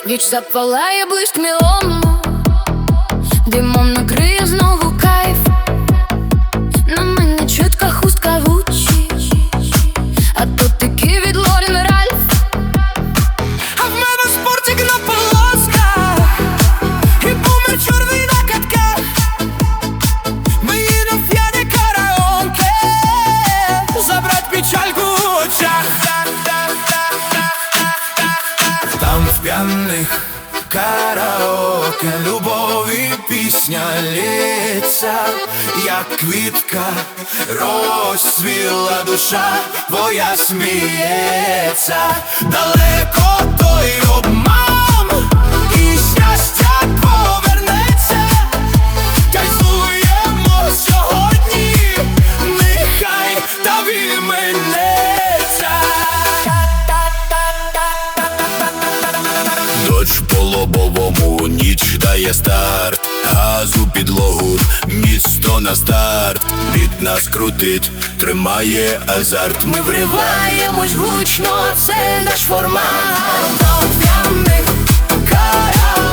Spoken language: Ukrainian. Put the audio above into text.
Ніч запалає блиск мілому, димом накриє знову кайф. На мені чітка хустка Гуччі, а то таки від Лорен Ральф. А в мене спортик на полосках і бумер чорний на катках. Ми їдем в п'яне караоке, забрать печальку в очах. Там в п'яних караоке любові пісня лється, як квітка розцвіла душа твоя сміється. Далеко той обман, і щастя повернеться. Кайфуємо сьогодні, нехай та відминеться. Дощ по лобовому, ніч дає старт. Газу підлогу, місто на старт. Біт нас крутить, тримає азарт. Ми вриваємось гучно, це наш формат. До п'яних караоке.